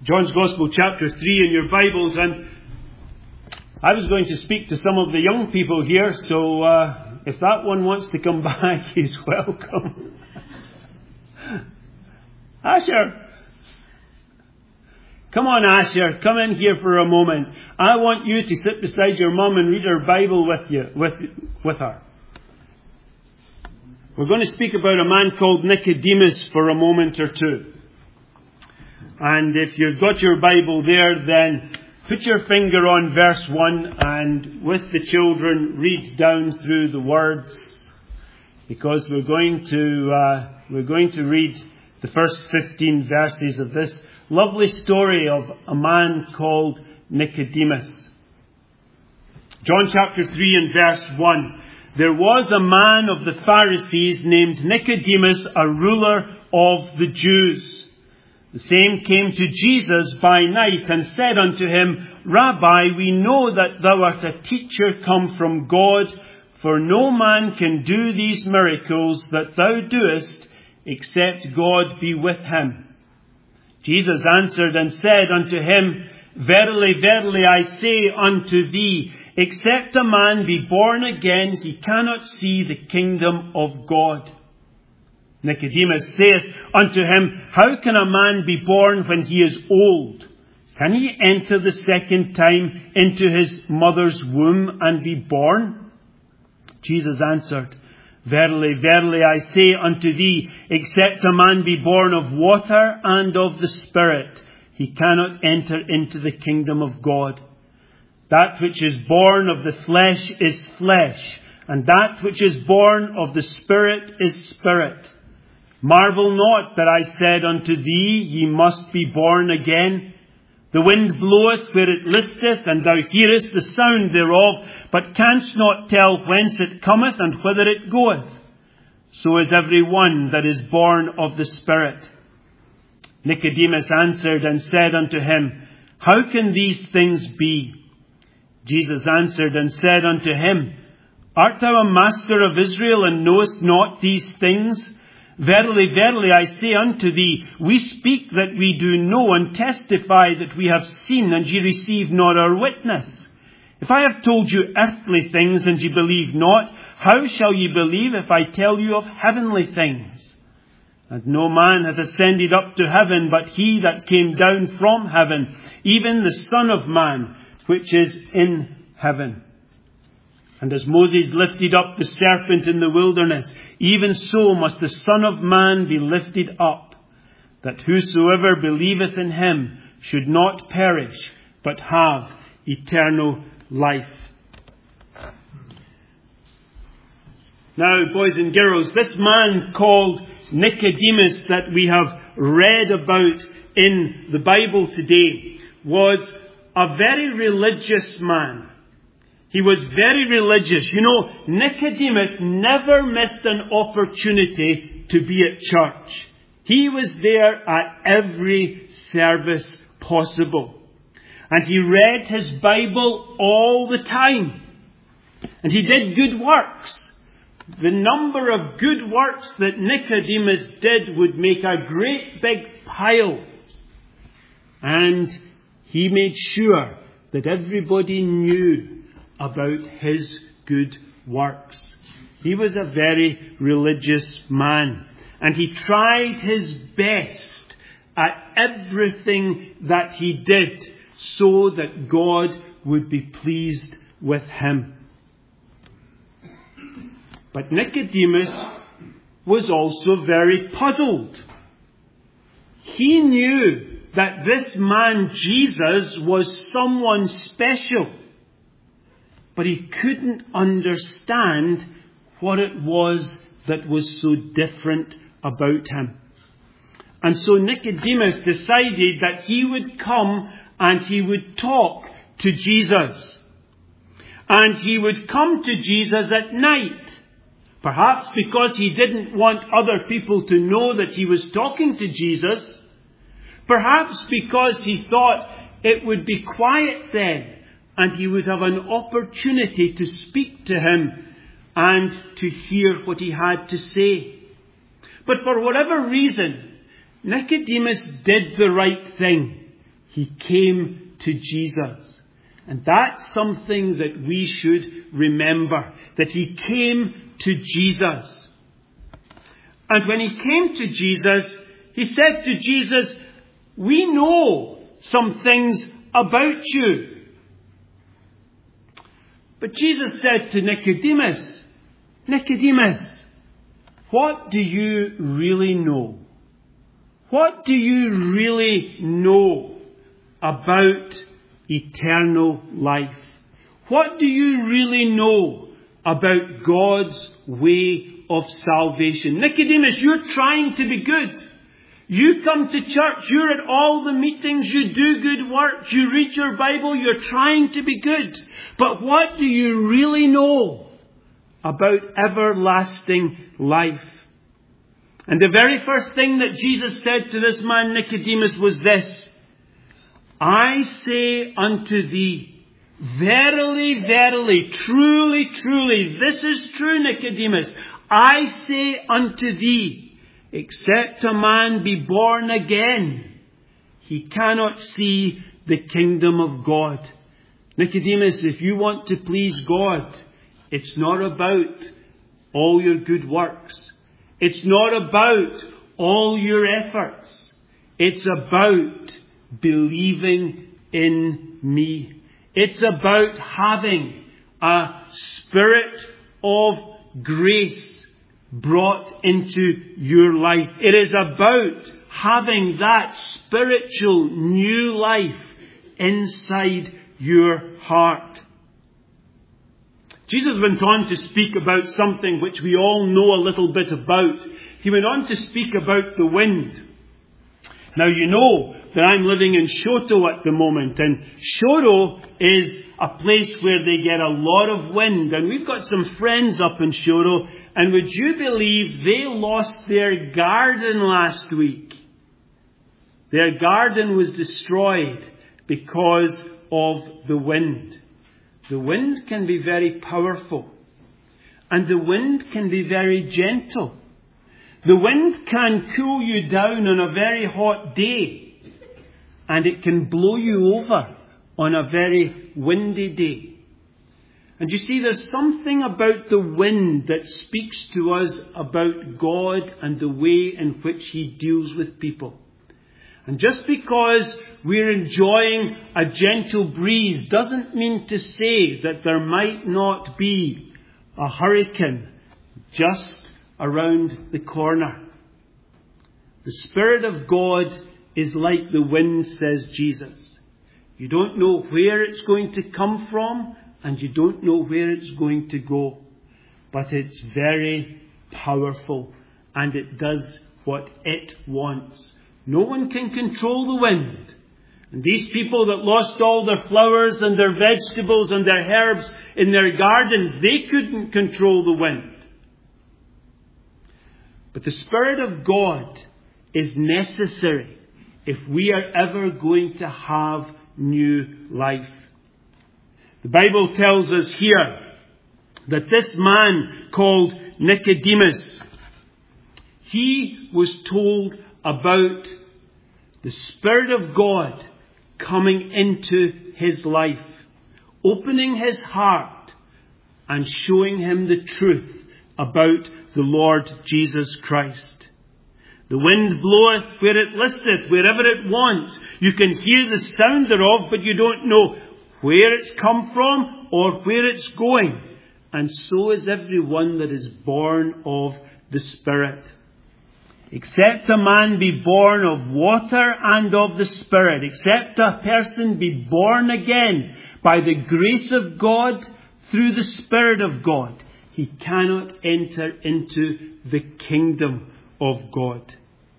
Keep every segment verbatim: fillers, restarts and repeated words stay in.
John's Gospel chapter three in your Bibles, and I was going to speak to some of the young people here, so uh, if that one wants to come back, he's welcome. Asher! Come on, Asher, come in here for a moment. I want you to sit beside your mum and read her Bible with you, with, with her. We're going to speak about a man called Nicodemus for a moment or two. And if you've got your Bible there, then put your finger on verse one and with the children read down through the words, because we're going to uh, we're going to read the first fifteen verses of this lovely story of a man called Nicodemus. John chapter three and verse one. There was a man of the Pharisees named Nicodemus, a ruler of the Jews. The same came to Jesus by night and said unto him, Rabbi, we know that thou art a teacher come from God, for no man can do these miracles that thou doest, except God be with him. Jesus answered and said unto him, Verily, verily, I say unto thee, except a man be born again, he cannot see the kingdom of God. Nicodemus saith unto him, How can a man be born when he is old? Can he enter the second time into his mother's womb and be born? Jesus answered, Verily, verily, I say unto thee, except a man be born of water and of the Spirit, he cannot enter into the kingdom of God. That which is born of the flesh is flesh, and that which is born of the Spirit is spirit. Marvel not that I said unto thee, Ye must be born again. The wind bloweth where it listeth, and thou hearest the sound thereof, but canst not tell whence it cometh and whither it goeth. So is every one that is born of the Spirit. Nicodemus answered and said unto him, How can these things be? Jesus answered and said unto him, Art thou a master of Israel, and knowest not these things? Verily, verily, I say unto thee, we speak that we do know, and testify that we have seen, and ye receive not our witness. If I have told you earthly things, and ye believe not, how shall ye believe if I tell you of heavenly things? And no man hath ascended up to heaven, but he that came down from heaven, even the Son of Man, which is in heaven. And as Moses lifted up the serpent in the wilderness, even so must the Son of Man be lifted up, that whosoever believeth in him should not perish, but have eternal life. Now, boys and girls, this man called Nicodemus that we have read about in the Bible today was a very religious man. He was very religious. You know, Nicodemus never missed an opportunity to be at church. He was there at every service possible. And he read his Bible all the time. And he did good works. The number of good works that Nicodemus did would make a great big pile. And he made sure that everybody knew about his good works. He was a very religious man, and he tried his best at everything that he did so that God would be pleased with him. But Nicodemus was also very puzzled. He knew that this man Jesus was someone special, but he couldn't understand what it was that was so different about him. And so Nicodemus decided that he would come and he would talk to Jesus. And he would come to Jesus at night. Perhaps because he didn't want other people to know that he was talking to Jesus. Perhaps because he thought it would be quiet then, and he would have an opportunity to speak to him and to hear what he had to say. But for whatever reason, Nicodemus did the right thing. He came to Jesus. And that's something that we should remember, that he came to Jesus. And when he came to Jesus, he said to Jesus, we know some things about you. But Jesus said to Nicodemus, Nicodemus, what do you really know? What do you really know about eternal life? What do you really know about God's way of salvation? Nicodemus, you're trying to be good. You come to church, you're at all the meetings, you do good work, you read your Bible, you're trying to be good. But what do you really know about everlasting life? And the very first thing that Jesus said to this man Nicodemus was this: I say unto thee, verily, verily, truly, truly, this is true, Nicodemus, I say unto thee, except a man be born again, he cannot see the kingdom of God. Nicodemus, if you want to please God, it's not about all your good works. It's not about all your efforts. It's about believing in me. It's about having a spirit of grace brought into your life. It is about having that spiritual new life inside your heart. Jesus went on to speak about something which we all know a little bit about. He went on to speak about the wind. Now you know that I'm living in Shoto at the moment, and Shoto is a place where they get a lot of wind, and we've got some friends up in Shoto, and would you believe they lost their garden last week? Their garden was destroyed because of the wind. The wind can be very powerful, and the wind can be very gentle. The wind can cool you down on a very hot day, and it can blow you over on a very windy day. And you see, there's something about the wind that speaks to us about God and the way in which he deals with people. And just because we're enjoying a gentle breeze doesn't mean to say that there might not be a hurricane just around the corner. The Spirit of God is like the wind, says Jesus. You don't know where it's going to come from, and you don't know where it's going to go. But it's very powerful, and it does what it wants. No one can control the wind. And these people that lost all their flowers and their vegetables and their herbs in their gardens, they couldn't control the wind. But the Spirit of God is necessary if we are ever going to have new life. The Bible tells us here that this man called Nicodemus, he was told about the Spirit of God coming into his life, opening his heart and showing him the truth about the Lord Jesus Christ. The wind bloweth where it listeth, wherever it wants. You can hear the sound thereof, but you don't know where it's come from or where it's going. And so is everyone that is born of the Spirit. Except a man be born of water and of the Spirit, except a person be born again by the grace of God through the Spirit of God, he cannot enter into the kingdom of God.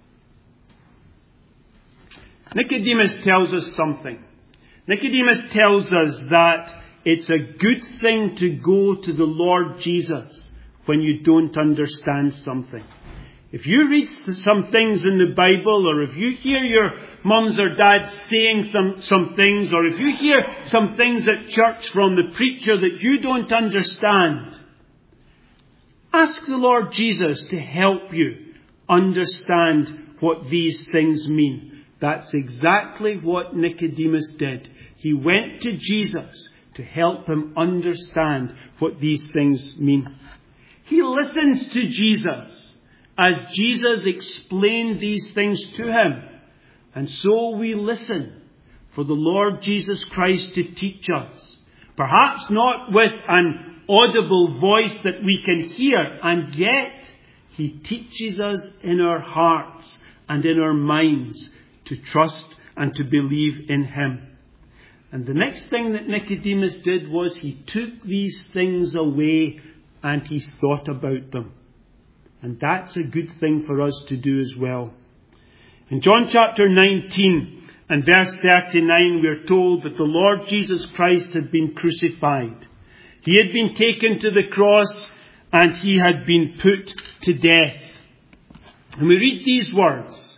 Nicodemus tells us something. Nicodemus tells us that it's a good thing to go to the Lord Jesus when you don't understand something. If you read some things in the Bible, or if you hear your mums or dads saying some, some things, or if you hear some things at church from the preacher that you don't understand, ask the Lord Jesus to help you understand what these things mean. That's exactly what Nicodemus did. He went to Jesus to help him understand what these things mean. He listened to Jesus as Jesus explained these things to him. And so we listen for the Lord Jesus Christ to teach us. Perhaps not with an audible voice that we can hear, and yet He teaches us in our hearts and in our minds to trust and to believe in Him. And the next thing that Nicodemus did was he took these things away and he thought about them. And that's a good thing for us to do as well. In John chapter nineteen and verse thirty-nine, we are told that the Lord Jesus Christ had been crucified. He had been taken to the cross and He had been put to death. And we read these words.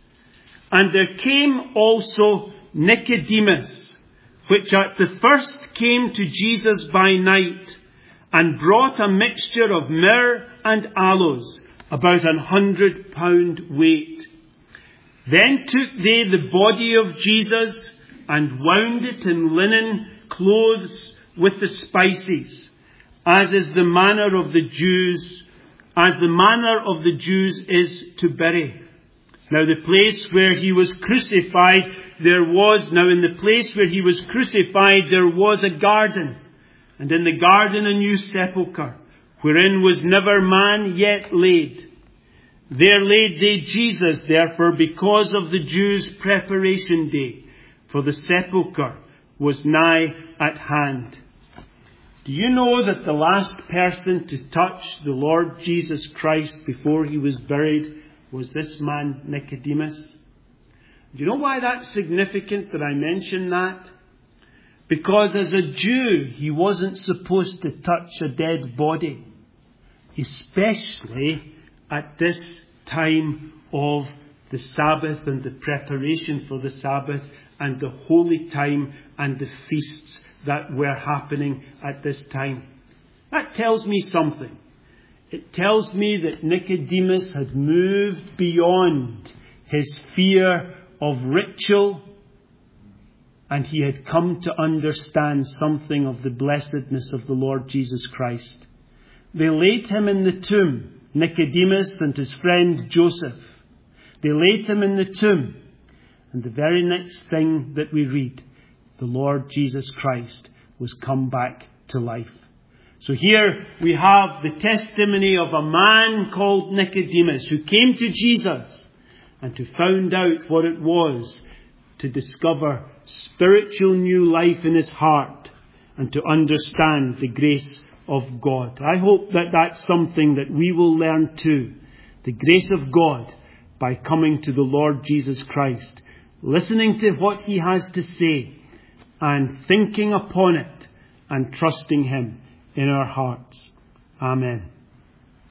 And there came also Nicodemus, which at the first came to Jesus by night, and brought a mixture of myrrh and aloes, about an hundred pound weight. Then took they the body of Jesus, and wound it in linen clothes with the spices, as is the manner of the Jews, as the manner of the Jews is to bury. Now the place where He was crucified, there was, now in the place where He was crucified, there was a garden. And in the garden a new sepulchre, wherein was never man yet laid. There laid they Jesus, therefore, because of the Jews' preparation day, for the sepulchre was nigh at hand. Do you know that the last person to touch the Lord Jesus Christ before He was buried was this man, Nicodemus? Do you know why that's significant that I mention that? Because as a Jew, he wasn't supposed to touch a dead body, especially at this time of the Sabbath and the preparation for the Sabbath and the holy time and the feasts that were happening at this time. That tells me something. It tells me that Nicodemus had moved beyond his fear of ritual, and he had come to understand something of the blessedness of the Lord Jesus Christ. They laid Him in the tomb, Nicodemus and his friend Joseph. They laid Him in the tomb. And the very next thing that we read, the Lord Jesus Christ was come back to life. So here we have the testimony of a man called Nicodemus who came to Jesus and who found out what it was to discover spiritual new life in his heart and to understand the grace of God. I hope that that's something that we will learn too. The grace of God by coming to the Lord Jesus Christ, listening to what He has to say and thinking upon it and trusting Him in our hearts. Amen.